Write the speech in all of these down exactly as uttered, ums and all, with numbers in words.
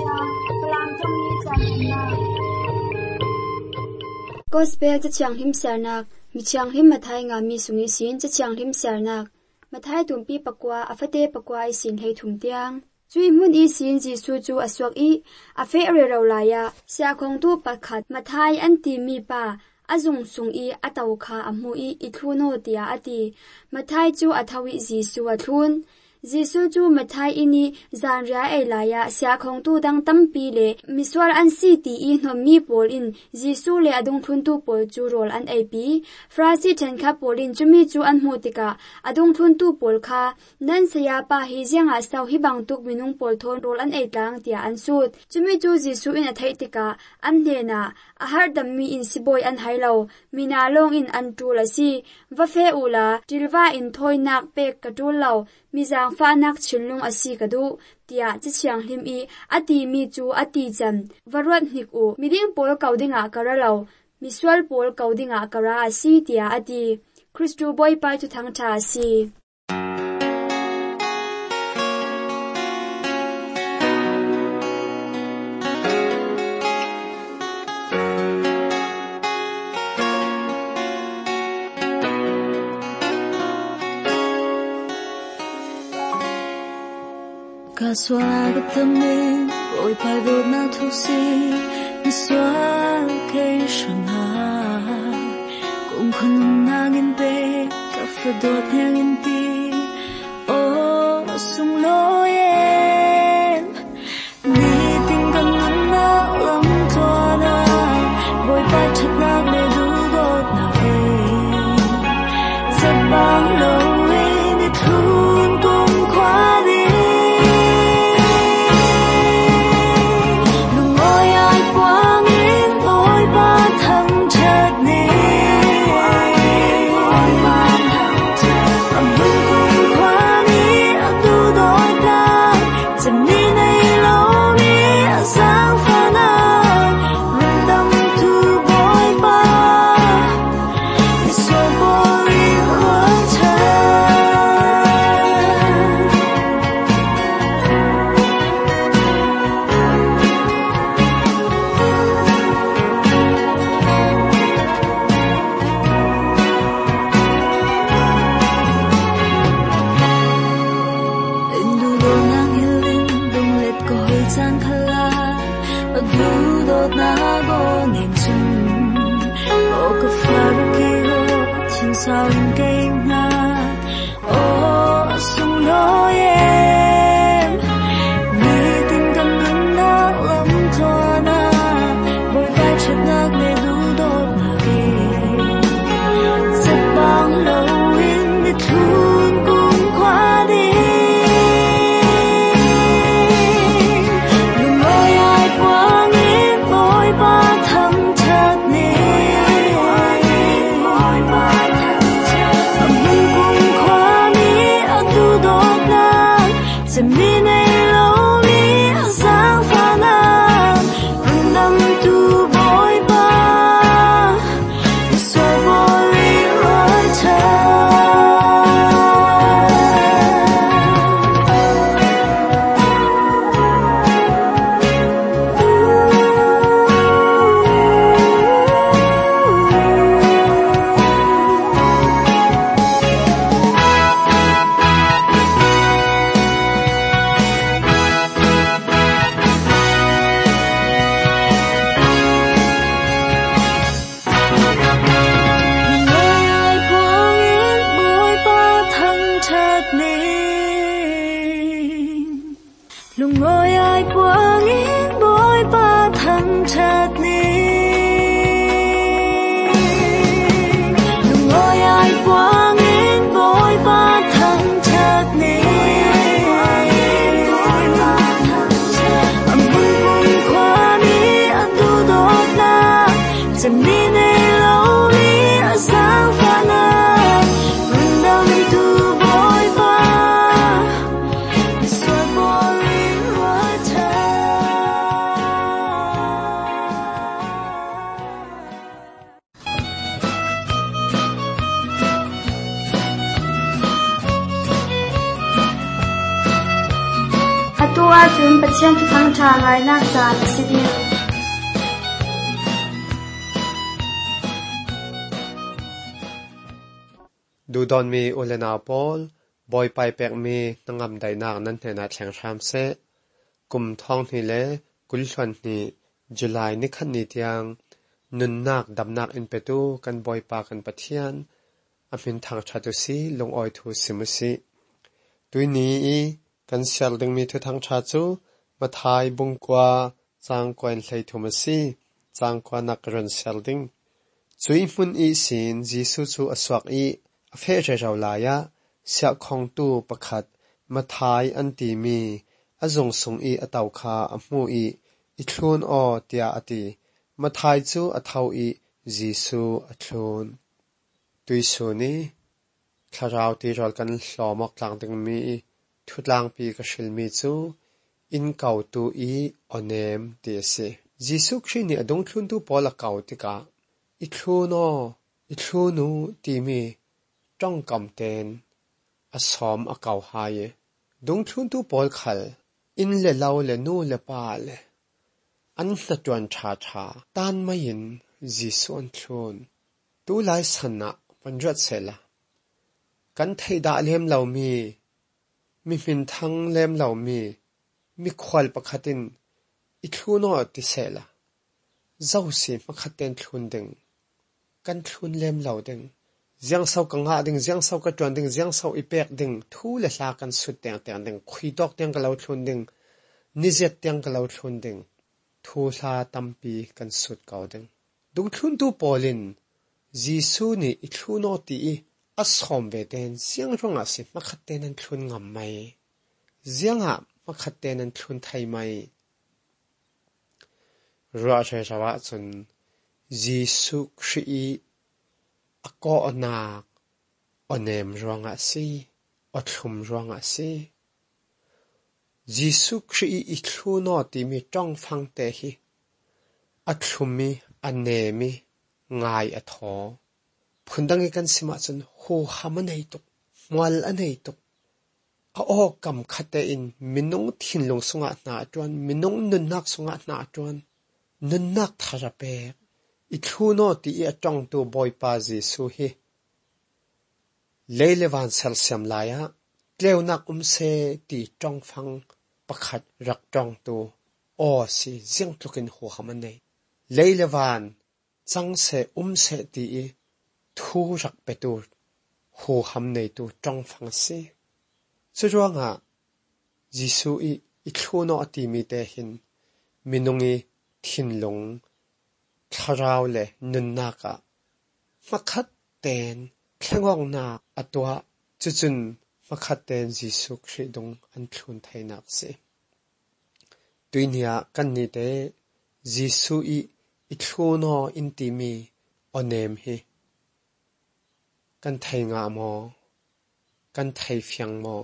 kalam tami channa gospel cha chang him sarnak mi chang him mathai nga mi sungi sin cha chang him sarnak mathai tumpi pakwa afate pakwa I sin hei thum tiang chui mun I sin ji su chu aswak I afe re rawlaya sia khong tu pakhat mathai an ti mi pa azung sung I ataw kha amu I ithuno tia ati mathai chu athawi ji su athun Jisu chu mathai ini zanria elaya sia khong tu dang tampi le miswar an si ti I hnom mi pol in Jisu le adung thun tu pol chu rol an ap frasi then kha polin chumi chu an mutika adung thun tu pol kha nan sia pa hi jianga saw hi bang tuk minung pol thon rol an eitlang tia an sut chumi chu Jisu in a thaitika an hena a har dam mi in siboy an hailo mina long in an tula si va fe ula tilwa in thoinak pek katul lo mizang fa nak chilung asi kadu tia chi chiang hlim I ati mi chu ati chan varwat hnik u miding pol kaudinga karalo miswal pol kaudinga kara asi tia ati Christu boy pa chu thang tha asi Kaswa gatamin oi pai do na thusi miswa kai shanga kum khun nangin pe ka fado thangin ti o sung lo yen ni ting kan na lam to na boy pai thak na le du go na pe sabang lo we ni thun kum khwa di จุนปัจเจียนทั้งทางไงนักจานสิเดียวดูดอนมีอุเลนาปอลบอยไปแปกมีนังำไดนักนั้นเทนัดแข่งชามเซกุมท้องนี่เลกุลชวนนี่จุลายนิคันนี่เตียงนุนนักดำนักอินเปตูกันบอยปากันปะเทียนอภินทางชาตุสีลงออยทูสิมุสีตุยนี้กันเซลดึงมีทุทางชาจูมาทายบุงกว่าจางกวนเลยทุมสีจางกว่านักรันเซลดึงจุยมุนอีสินจีสุจูอสวกอีอเฟเจเจ้าลายะเสียคงตูประคัดมาทายอันตีมีอจงสงอีอตาวคาอมูอีอิทลูนอเตียอตีมาทายจูอทาวอีจีสุอทลูนตุยสูนี้ข้าราวตีรอลกันหล่อมอกลางดึงมีทุดลางปีกชิลมีจูอินเก่าตูอีอเนมเตียเสจีสุครีนี่อดงทลุนตูปอละเก่าติกาอิทลูนออิทลูนูตีมีจ้องกำเตนอสอมอเก่าหายดงทลุนตูปอลขัลอินเลเลาเลนูเลปาเลอันตะจวนชาชาตานไม่ยินจีสุอันทลุนตูไลสนะปัญจเสละกันไทยดาเลียมเหล่ามีมีฟินทั้งเลียมเหล่ามีมีควอลประคัดินอิทลูนอติเสละเจ้าสิมาคัดเตนทลุนดึงกันทลุนเลียมเหล่าดึงเจียงเศร้ากังหาดึงเจียงเศร้ากระจวนดึงเจียงเศร้าอีเปกดึงทูเลลากันสุดเตียงเตียงดึงคุยดอกเตียงกับเราทลุนดึงนิเจตเตียงกับเราทลุนดึงทูลาตัมปีกันสุดเก่าดึงดุงทลุนตูปอลินจีซูนี่อิทลูนอตีอัสคอมเวเดนเสียงร้องอาสิมาคัดเตนันทลุนงำไม่เจียงอ่ะมาคัดเตนันทลุนไทยไม่รัวเชจาวะจนจีซูครีอก็อนาคอเนมร้องอาสิอทุมร้องอาสิจีซูครีอิทลูนอตีมีจ้องฟังเตหิอทุมมีอเนมีง่ายอทอพุนดังกันสิมาจนโหหามันให้ตกมวลอันให้ตกอาออกกำคัดเตอินมินงทินลงสงะหนาจวนมินงนุนนักสงะหนาจวนนุนนักทาระเปกอิทูโนตีอจ้องตัวบอยปาจีสุฮีเลเลวันเซลเซียมลายะเกลียวนักอุมเซตีจ้องฟังประคัดรักจ้องตัวโอสิเสียงตุกินหัวมันในเลเลวันจังเซอุมเซตีทูรักเปตูหัวมันในตัวจ้องฟังสิสุดว่างะจีสุอีอิทูโนตีมีเตหินมินงอีทินลงคาราวเลนุนนากะมาคัดเตนแข่งองนาอตัวจุจุนมาคัดเตนจีสุคริดงอันทลุนไทยนักสิตุยเนียกันนี่เตจีสุอีอิทลูนออินติมีอเนมฮีกันไทยงามอกันไทยเฟียงมอ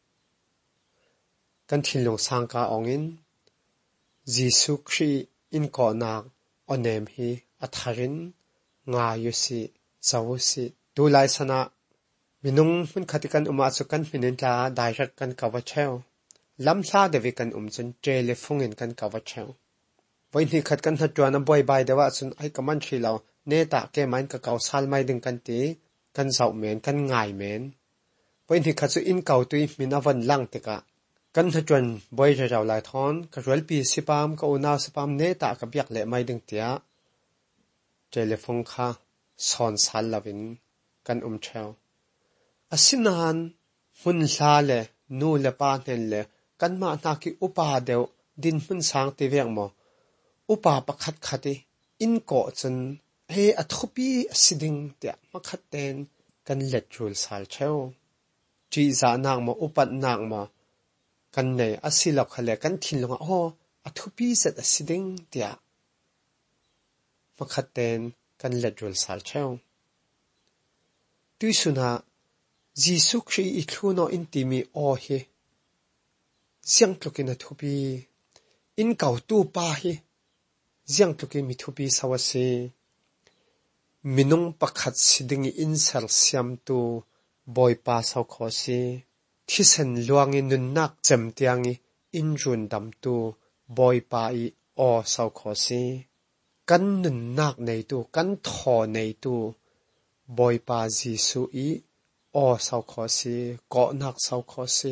กันทินลงสังกาองอินจีสุคริอินก่อนักอเนมฮีอัทารินงายุสิเจ้าสิดูไลสนะมินุงมันขัดกันอุมาสุกันมินินลาได้รักกันกาวเชลลำซาเดวิกันอุมจนเจเลฟงเงินกันกาวเชลวันนี้ขัดกันหัดจวนบ่อยใบเดว่าจนไอ้กำมันชีเราเนตาเกมันกับเกาซาลไม่ดึงกันตีกันเสาเมนกันง่ายเมนวันนี้ขัดสุอินเก่าตุยมินาวันลังติกะกันหัดจวนบ่อยจะเราหลายทอนกับรัลปีสิปามกับอุณาสิปามเนตากับยักเละไม่ดึงเตียเจเลฟงค่ะสอนซาลลาวินกันอุมเชลอาสินานมุนลาเลนูเลปานเนเลกันมาหนักอุปาเดวดินมุนสางตีเวียงมออุปาปะขัดขัดอินโกจนเฮอทุบีสิดิงเดียมาขัดเตนกันเล็ดจูลสาลเชลจีจานางมออุปัดนางมอกันเนอสิลอกขเลกันทินลงอ๋ออทุบีเสดสิดิงเดียมาขัดเตนกันเล็ดจูลสาลเชลตุยสุนาจีสุครีอิทลูนออินติมีโอเฮเสียงตุกินทุบีอินเก่าตู้ปาเฮเสียงตุกินมีทุบีสวัสดีมินุงประคัดสิดิงอินเซลเซียมตูบอยปาสาวขอสีที่เส้นลวงอินุนนักเจมเตียงอิ in run dam tu boy pa i o sau kho si kan nun nak nei tu kan tho nei tu boy pa Jesu i o sau kho si ko nak sau kho si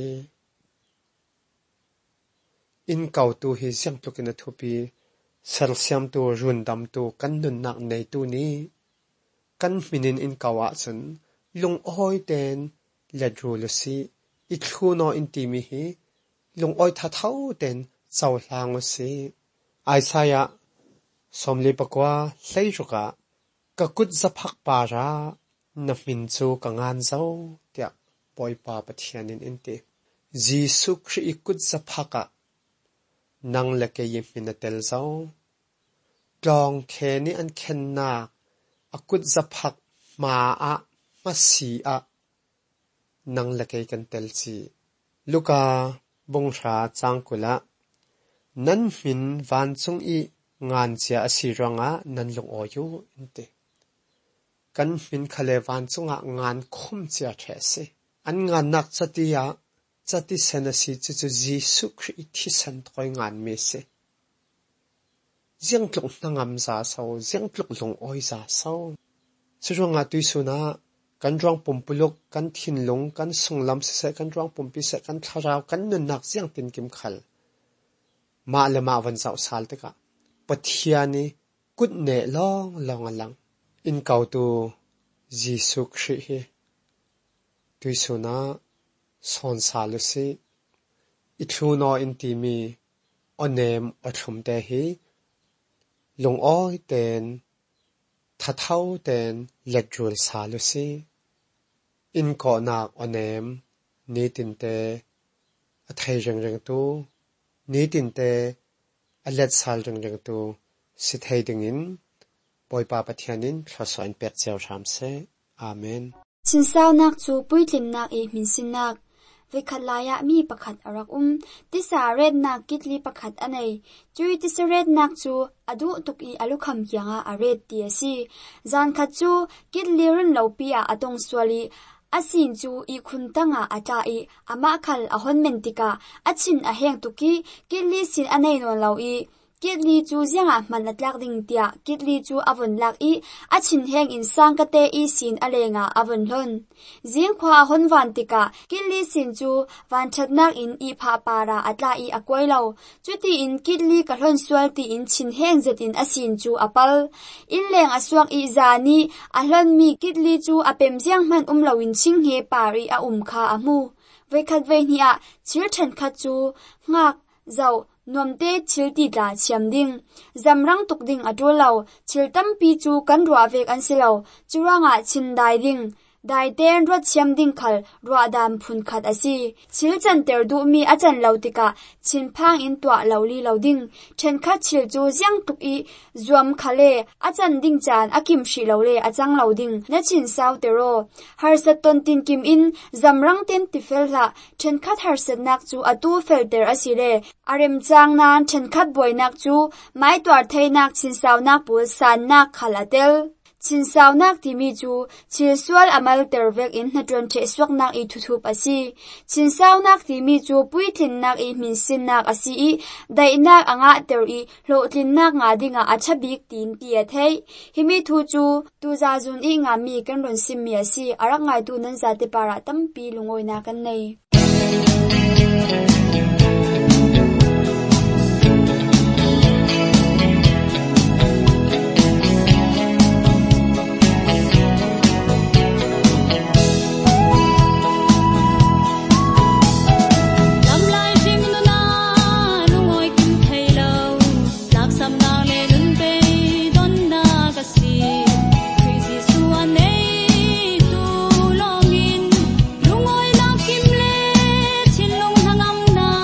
in kau tu hi siam tu kin thu pi sel siam tu run dam tu kan nun nak nei tu ni kan minin in kawa chun lung oi ten le dru lu si i thu no in ti mi hi lung oi tha thau ten chau hlang si Isaiah somli pakwa hlei ruka ka kut zaphak pa ra na min chu ka ngan zau tia poi pa pathianin in ti Jesu Christ i kut zaphaka nang le ke yim min tel zau tong khe ni an khen na akut zaphak ma a ma si a nang le ke kan tel chi Luka bong sha chang kula nan min van chung i ngan chia asiranga nan lung oyu inte kan min khale van chunga ngan khum chia these an ngan nak chatia chati senasi chu chu Jesu Christ thi san thoi ngan me se jiang tluk nangam za sau jiang tluk lung oi za sau churunga tuisuna kan rong pumpuluk kan thinlung kan sunglam se kan rong pumpi se kan tharau kan nun nak jiang tin kim khal ma le ma van zau sal te ka pathiani kut ne long long alang in kau tu Jesu Christ hi tuisuna son salu si ithu no in ti mi onem athum te hi lung oi ten tha thau ten lecture salu si in ko nak onem ni tin te a thai reng reng tu ni tin te a let sal reng reng tu si thai ding in poi pa pathianin thlosoin pek cheu tham se amen chin sao nak chu puitlim nak e min sin nak Vikhalaya mi pakhat arak um tisa red nak kitli pakhat anei chui tisa red nak chu adu tuki alukham kyanga a red ti si zan khat chu kitli run lopi a atong swali asin chu i khuntanga ata i ama khal a honmen tika achin a heng tuki kitli sin anei no lo i kitli chu zianga man atlak ding tia kitli chu avon lak i achin heng in sangkate i sin alenga avon lon zing khwa honwan tika kitli sin chu van thatnak in i pha para atla i akoi lo chuti in kitli ka hlon swal ti in chin heng zet in asin chu apal in leng aswak i zani a hlon mi kitli chu apem jiang man um lo in ching he pari a um kha amu vekhat ve ni a chil than kha chu ngak zau nomte chilti la chiamding zamrang tukding atolo chiltam pi chu kan ruwa vek an silo churanga chindai ding dai ten ro chiamding khal ruwa dam phun khat asi chilchan ter du mi achan lautika chinphang in twa lawli loading then khat chil chu jiang tuk i zuam khale achan ding chan akim shi lole achang loading na chin saw tero har saton tin kim in zamrang ten tifel la then khat har sat nak chu atu fel ter asile arem chang nan then khat boy nak chu mai twar thei nak chin saw nak pu san nak khalatel chin saw nak ti mi chu chil swal amal tervek in natron che swak nak i thuthup asi chin saw nak ti mi chu puithin nak i min sin nak asi i dai nak anga ter i lo tlin nak nga dinga achabik tin ti a thei himi thu chu tu za jun i nga mi kan ron sim mi asi arak ngai tu nan za te para tampi lungoi na kan nei Lungoi lang kim le chin long hangam na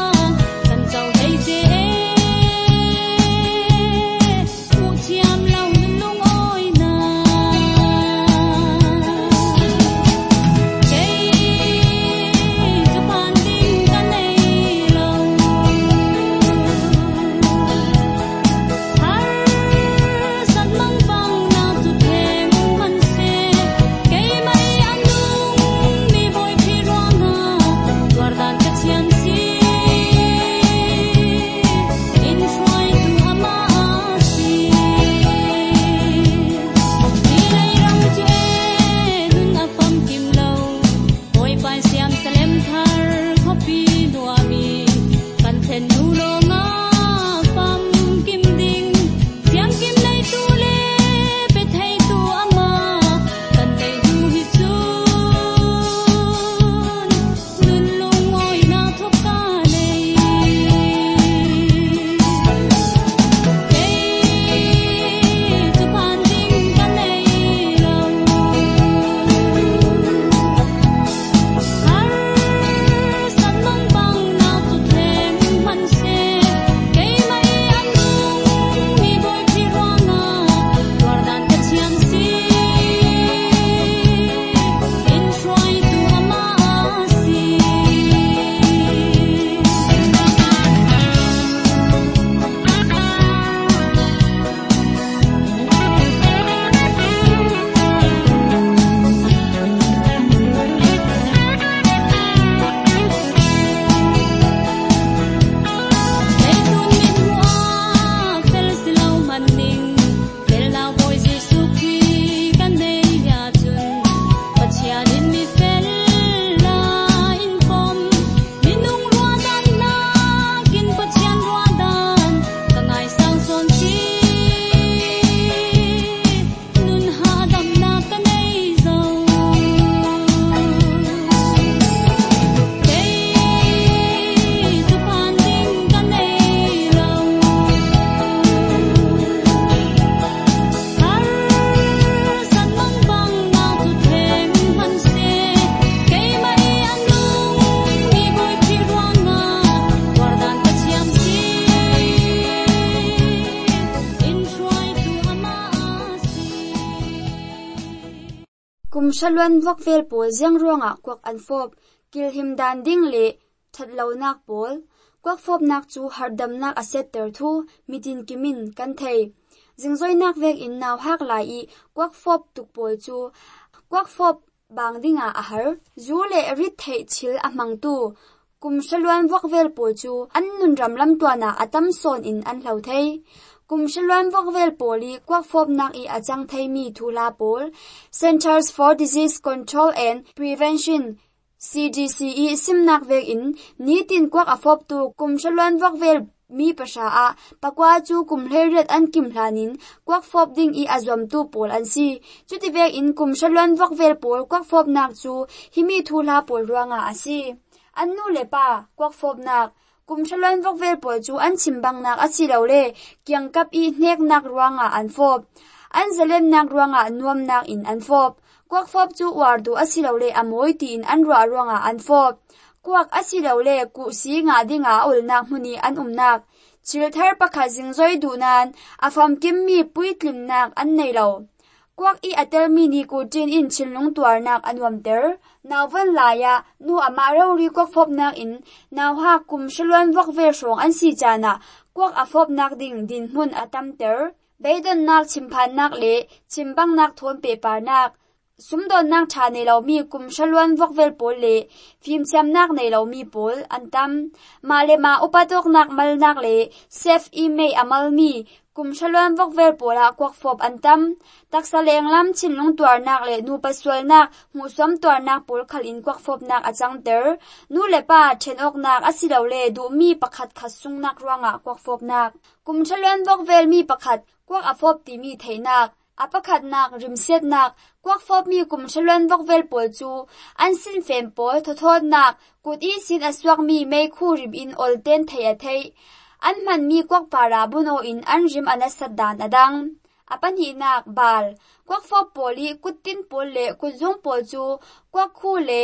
kum shalwan vok vel pol ziang ruanga kwak an fop kil him dan ding le thatlo nak pol kwak fop nak chu hardam nak aset ter thu mitin kimin kan thei jingzoi nak vek in naw hak lai i kwak fop tuk pol chu kwak fop bang dinga ahar zu le rit thei chil amang tu kum shalwan vok vel pol chu an nun ram lam twana atam son in an hlau thei kum shalwan vok vel poli kwak fop nak i achang thei mi thula pol Centers for Disease Control and Prevention C D C E simnak vek in nitin kwak afop tu kum shalwan vok vel mi pasha a pakwa chu kum heret an kim hlanin kwak fop ding i azom tu pol an si chuti vek in kum shalwan vok vel pol kwak fop nak chu himi thula pol ruanga asi annu le pa kwak fop nak kum shalwan vok vel pol chu an chimbang nak achi lo le kyang kap i nek nak ruanga an fop an zalem nak ruanga nuam nak in an fop kwak fop chu wardu asilo le amoi ti in an ra ruanga an fop kwak asilo le ku si nga dinga ol nak huni an umnak chilthar pakha jingzoi dunan afam kimmi puitlim nak an nei lo kwak i atel mi ni ku tin in chilnung tuar nak anwam ter nawvan laya nu ama ro ri kwak fop nak in naw ha kum shalwan vok ve song an si chana kwak afop nak ding din mun atam ter beidon nak chimphan nak le chimbang nak thon pe par nak sumdon nak tha nei lo mi kum shalwan vok vel pol le phim cham nak nei lo mi pol antam malema upatok nak mal nak le save email amal mi kum shalwan vok vel pola kwak fop antam taksa leng lam chinlung tuar nak le nu paswal nak mu som tuar nak pol khal in kwak fop nak achang ter nu le pa chen ok nak asilo le du mi pakhat khat sung nak ruanga kwak fop nak kum shalwan vok vel mi pakhat kwak afop ti mi theinak apakhat nak rimset nak kwak fop mi kum shalwan vok vel pol chu an sin fem pol thothot nak kut i sin aswak mi mei khu rim in olten thei a thei an man mi kwak para buno in an rim anasat dan adang apan hi nak bal kwak fop poli kutin pol le kuzung pol chu kwak khu le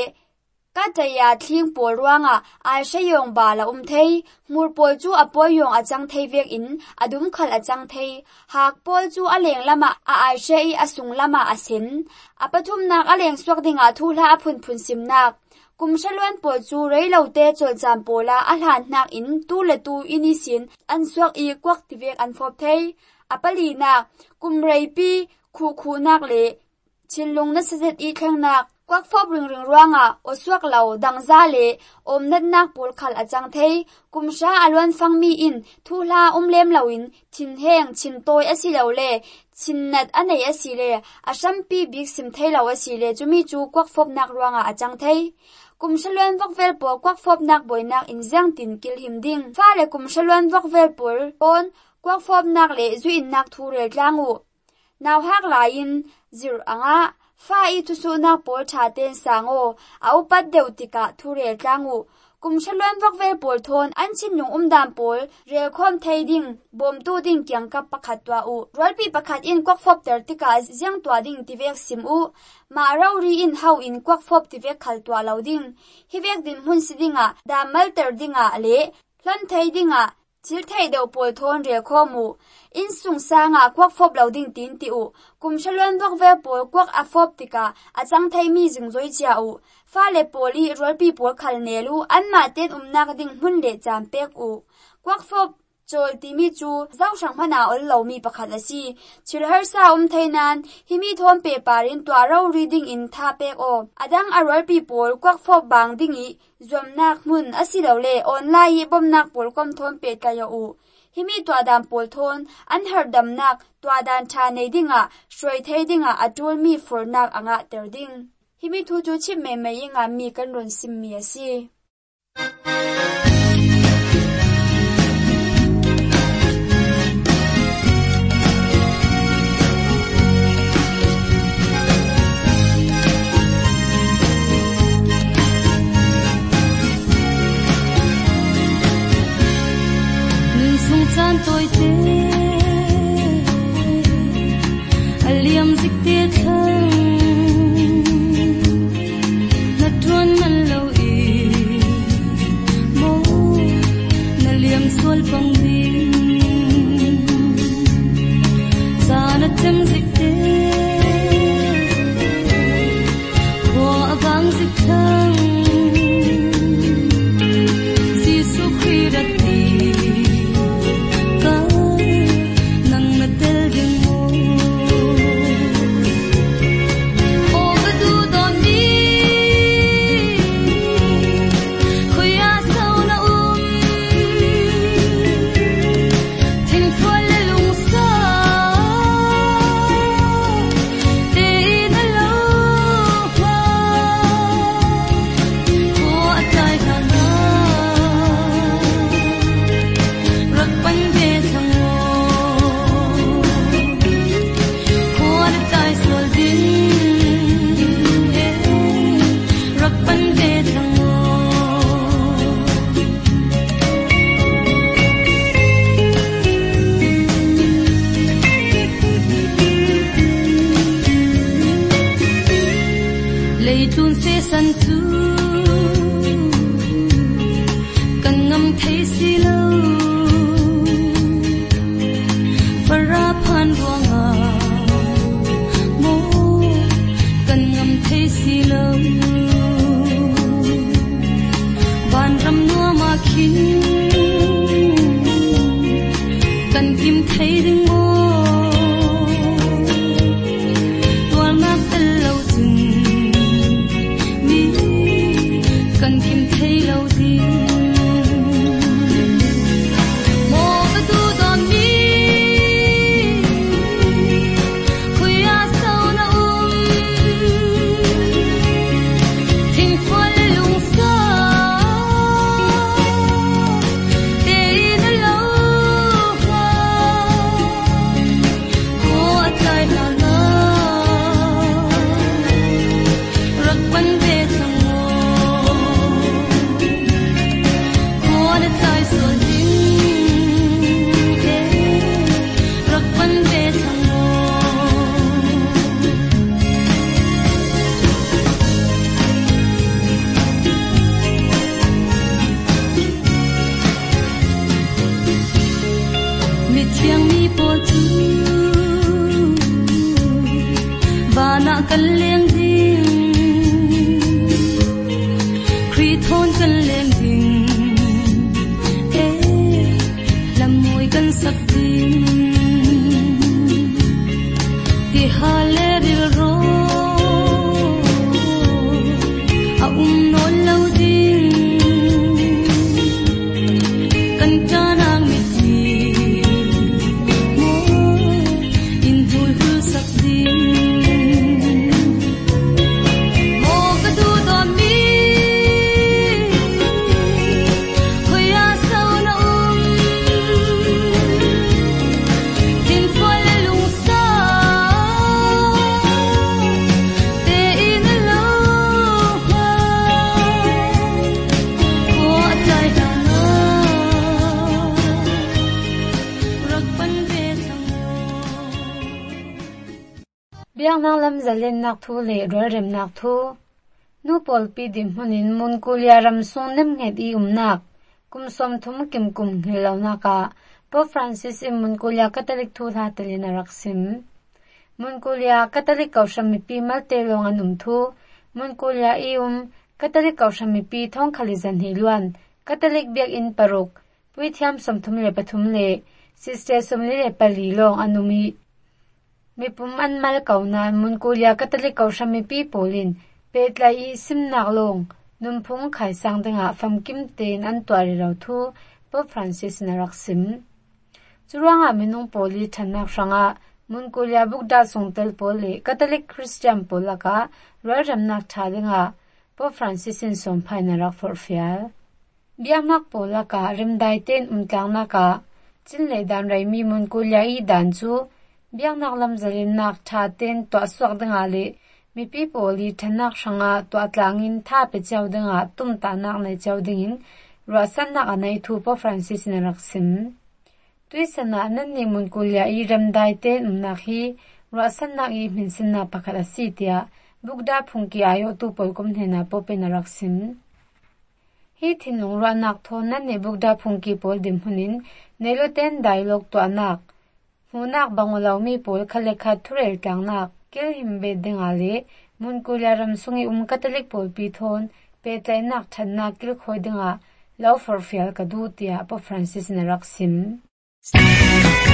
kataya thling pol ruanga ai shayong bala um thei mur pol chu apoy yong achang thei vek in adum khal achang thei hak pol chu aleng lama a ai shei asung lama asen apathum nak aleng swak dinga thula aphun phun sim nak kum shalwan pol chu reilo te chol cham pola alhan nak in tu le tu inisin an swak i kwak ti vek an phop thei apali nak kum reipi khu khu nak le chinlung na sajet i thang nak kwak fop ring ring ruanga oswak lau dangza le omnat nak pol khal achang thei kumsha alwan fangmi in thula umlem lawin thin heng chin toy asilo le chinnat anei asile ashampi big sim thei law asile chumi chu kwak fop nak ruanga achang thei kumshalwan vok vel po kwak fop nak boinak in jang tin kil him ding fa le kumshalwan vok vel pol on kwak fop nak le zuin nak thu re tlangu naw hak lain zir anga fa i tu su nak pol tha ten sango au pat deutika thure tlangu kum shalwan vok vel pol thon an chin nyung umdam pol rel khom thei ding bom tu ding kyang kap pakhat twa u rolpi pakhat in kwak fop ter tika jiang twa ding tivek sim u ma rauri in how in kwak fop tivek khal twa loading hivek din hun sidinga da mal ter dinga le hlan thei dinga chil thei deu pol thon re khomu in sung sanga kwak fop loading tin ti u kum shalwan vok ve pol kwak a fop tika achang thei mi jingzoi chia u fa le poli rolpi pol khal nelu an ma ten umnak ding hun le cham pek u kwak fop chol ti mi chu zau sang hana ol lo mi pakhat asi chil har sa um theinan himi thom pe parin twa ro reading in tha pek o adang a rolpi pol kwak fop bang dingi zomnak mun asilo le online bomnak pol kom thom pe kayo u himi twa dam pol thon an har dam nak twa dan tha nei dinga shroi thei dinga atul mi for nak anga ter ding himi thu chu chip me me inga mi kan ron sim mi asi san tôi thế aliam zik te thang na tuan man lo i sun se san tu kan ngam thei si lo para phan ruanga mo kan ngam thei si lo ban ram no ma khin kan kim thei ding mo tua na tel lo ding mi kan kim thei lo ding mo ka tu don mi khuya sau na um thing phol lung sa te na lo ha ko atai na na rak ban ve sang mo ko na tai so ding te rak ban ve sang mo mi thiang mi po chu ba na kan leng ding kri thon kan leng ding e lam moi kan sak ding ti ha le ril ro a um no lo ding kan ta nang mi ti mo in dul hul sak ding mo ka du don mi khuya sau na um tin phol lung sa te in lo ha ko atai na na rak ban ve sang mo biang nang lam zalen nak thu le rol rem nak thu nu pol pi dim hunin mun kulia ram sung nem nge di um nak kum som thum kim kum hilaw naka po Francis im mun kulia Catholic thu tha telina raksim mun kulia Catholic kausham mi pi mal te long anum thu mun kulia ium Catholic kausham mi pi thong khalizan hi luan Catholic biak in paruk pui thiam som thum le pathum le sister som le pali long anumi mi pum an mal kauna mun kulia Catholic kausham mi pi polin petla i sim nak long num phung khai sang denga fam kim ten an twari raw thu po Francis na raksim churawanga minung poli thanak ranga mun kulia bukda songtel poli Catholic Christian polaka raram nak thalinga po Francis in som phai na rak for fial biamak polaka rimdai ten umtlang naka chin le dan rai mi mun kulia i dan chu biang nak lam zalin nak tha ten to swak danga le mi pi poli thanak ranga to atlangin tha pe chaw danga tum ta nak nei chaw dingin ro san nak anai thu po Francis na raksim tuisana nan ni mun kulia i ram dai ten umnak hi ro san nak i min sin na pakhala si tia bukda phungki ayo tu pol kom hena po pe na raksim hi thinung ro nak thon nan ne bukda phungki pol dim hunin neloten dialogue to anak hunak bangolaw mi pol khalekha thurel tangnak kel himbe dengale mun kulia ram sungi um Catholic pol pi thon pe tlainak thanna kil khoi denga law for fial ka du tia po Francis na raksim